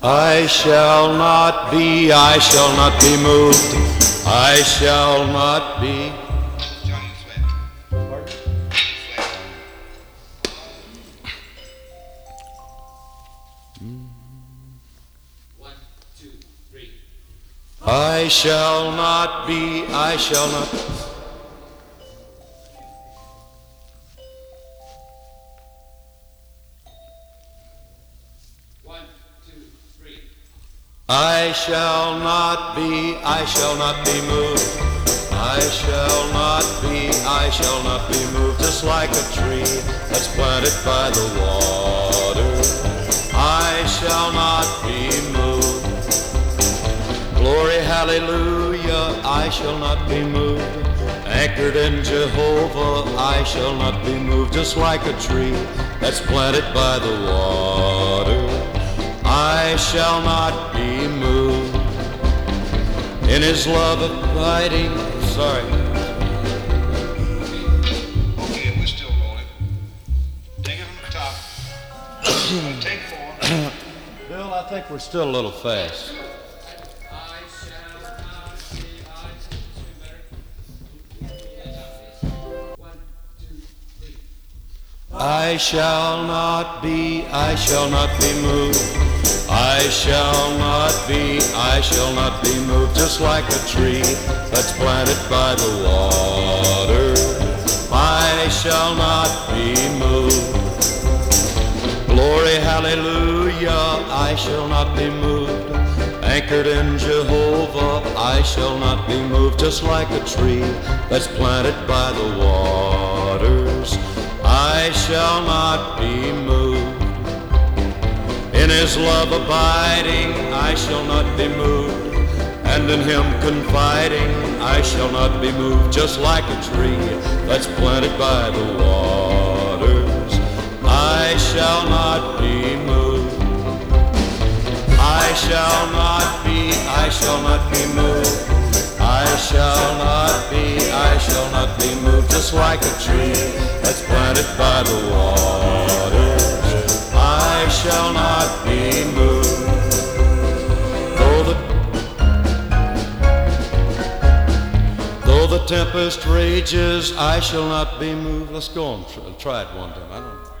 I shall not be moved. I shall not be. I shall not be, I shall not. One, two, three. I shall not be moved. I shall not be moved, just like a tree that's planted by the water. I shall not be moved. Glory, hallelujah, I shall not be moved. Anchored in Jehovah, I shall not be moved, just like a tree that's planted by the water. I shall not be moved. In His love abiding, sorry. Okay, we're still rolling. Take it from the top. Take 4. Bill, I think we're still a little fast. I shall not be moved. I shall not be moved, just like a tree that's planted by the water. I shall not be moved. Glory, hallelujah, I shall not be moved. Anchored in Jehovah, I shall not be moved, just like a tree that's planted by the waters. I shall not be moved. In His love abiding, I shall not be moved. And in Him confiding, I shall not be moved, just like a tree that's planted by the waters. I shall not be moved. I shall not be moved. I shall not be moved, just like a tree that's planted by the waters. I shall not be moved. Though the tempest rages, I shall not be moved. Let's go on, try it one time. I don't know.